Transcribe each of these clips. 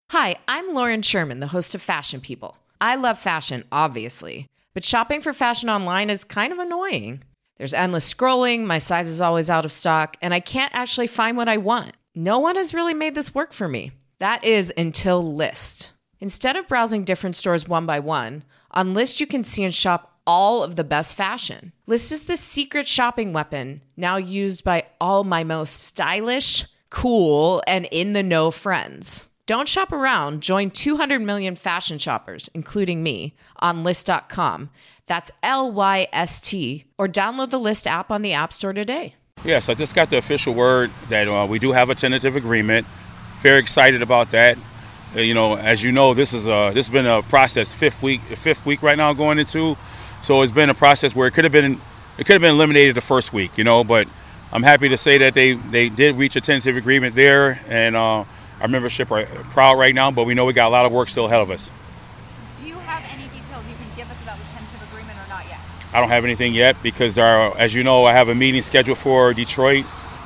Hi, I'm Lauren Sherman, the host of Fashion People. I love fashion, obviously, but shopping for fashion online is kind of annoying. There's endless scrolling, my size is always out of stock, and I can't actually find what I want. No one has really made this work for me. That is until Lyst. Instead of browsing different stores one by one, on Lyst you can see and shop all of the best fashion. Lyst is the secret shopping weapon, now used by all my most stylish, cool, and in-the-know friends. Don't shop around. Join 200 million fashion shoppers, including me, on Lyst.com. That's Lyst, or download the Lyst app on the App Store today. Yes, I just got the official word that we do have a tentative agreement. Very excited about that. As you know, this has been a process, fifth week right now going into. So it's been a process where it could have been eliminated the first week, but I'm happy to say that they did reach a tentative agreement there, and our membership are proud right now, but we know we got a lot of work still ahead of us. Do you have any details you can give us about the tentative agreement or not yet? I don't have anything yet because, as you know, I have a meeting scheduled for Detroit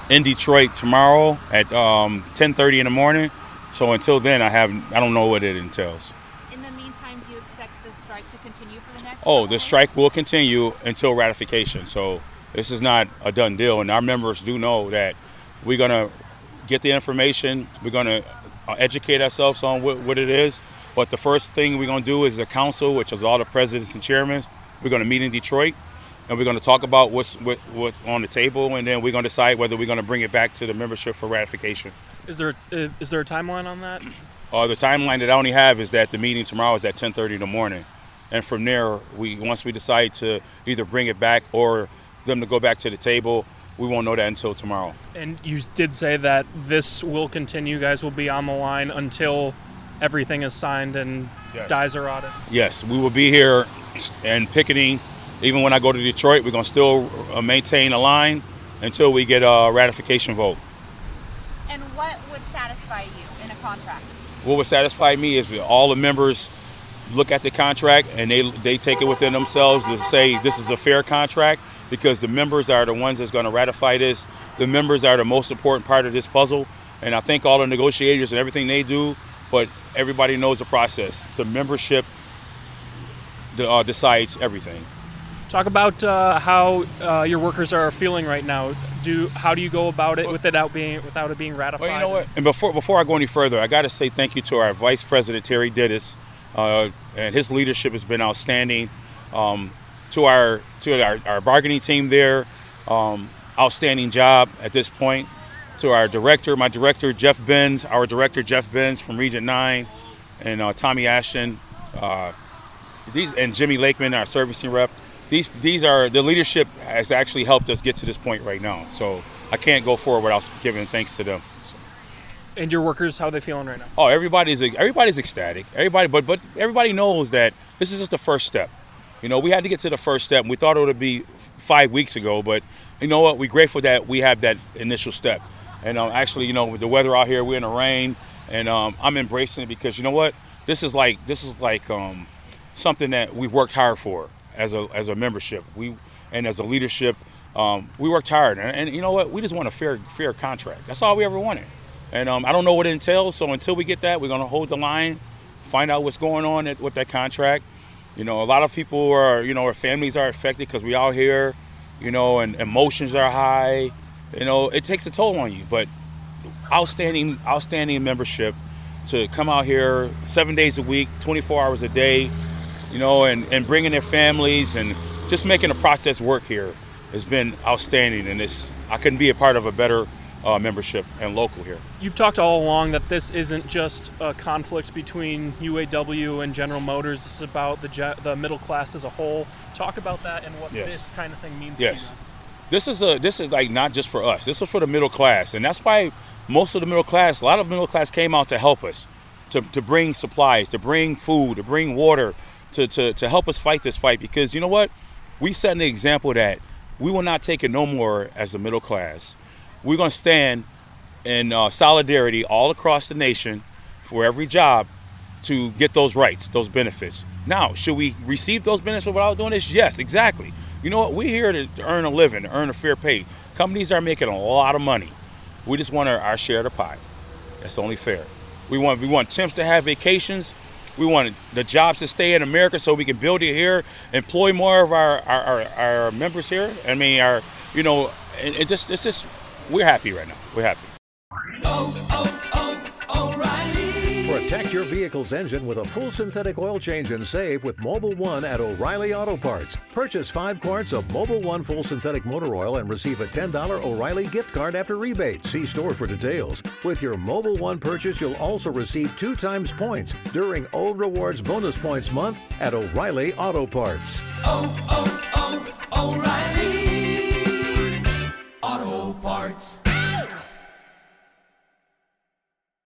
tomorrow at 10:30 in the morning. So until then, I don't know what it entails. In the meantime, do you expect the strike to continue for the next? The strike will continue until ratification. So this is not a done deal, and our members do know that we're gonna get the information. We're going to educate ourselves on what it is. But the first thing we're going to do is the council, which is all the presidents and chairmen. We're going to meet in Detroit, and we're going to talk about what's on the table, and then we're going to decide whether we're going to bring it back to the membership for ratification. Is there a timeline on that? The timeline that I only have is that the meeting tomorrow is at 10:30 in the morning. And from there, once we decide to either bring it back or them to go back to the table, we won't know that until tomorrow. And you did say that this will continue. You guys will be on the line until everything is signed and dies are rotted. Yes, we will be here and picketing. Even when I go to Detroit, we're going to still maintain a line until we get a ratification vote. And what would satisfy you in a contract? What would satisfy me is all the members look at the contract and they take it within themselves to say this is a fair contract, because the members are the ones that's going to ratify this. The members are the most important part of this puzzle, and I thank all the negotiators and everything they do, but everybody knows the process. The membership decides everything. Talk about how your workers are feeling right now. How do you go about it without it being ratified? Well, you know what? And before I go any further, I got to say thank you to our Vice President Terry Dittis, and his leadership has been outstanding. To our bargaining team there, outstanding job at this point. To our my director Jeff Benz from Region 9, and Tommy Ashton, and Jimmy Lakeman, our servicing rep. These are the leadership has actually helped us get to this point right now. So I can't go forward without giving thanks to them. So. And your workers, how are they feeling right now? Oh, everybody's ecstatic. But everybody knows that this is just the first step. We had to get to the first step, and we thought it would be 5 weeks ago, but you know what? We're grateful that we have that initial step. And actually, with the weather out here, we're in the rain, and I'm embracing it because you know what? This is like something that we worked hard for as a membership. And as a leadership, we worked hard, and you know what? We just want a fair contract. That's all we ever wanted. And I don't know what it entails, so until we get that, we're going to hold the line, find out what's going on with that contract. A lot of people our families are affected because we out here, and emotions are high. It takes a toll on you, but outstanding membership to come out here 7 days a week, 24 hours a day, and bringing their families and just making the process work here has been outstanding. And I couldn't be a part of a better membership and local here. You've talked all along that this isn't just a conflict between UAW and General Motors. This is about the middle class as a whole. Talk about that and what this kind of thing means to you guys. This is like not just for us. This is for the middle class, and that's why most of the middle class, a lot of the middle class came out to help us, to bring supplies, to bring food, to bring water, to help us fight this fight. Because you know what? We set an example that we will not take it no more as the middle class. We're going to stand in solidarity all across the nation for every job to get those rights, those benefits. Now, should we receive those benefits without doing this? Yes, exactly. You know what? We're here to earn a living, to earn a fair pay. Companies are making a lot of money. We just want our share of the pie. That's only fair. We want temps to have vacations. We want the jobs to stay in America so we can build it here, employ more of our members here. I mean, it's just we're happy right now. We're happy. Protect your vehicle's engine with a full synthetic oil change and save with Mobil 1 at O'Reilly Auto Parts. Purchase 5 quarts of Mobil 1 full synthetic motor oil and receive a $10 O'Reilly gift card after rebate. See store for details. With your Mobil 1 purchase, you'll also receive 2 times points during Old Rewards Bonus Points Month at O'Reilly Auto Parts. O'Reilly Auto Parts.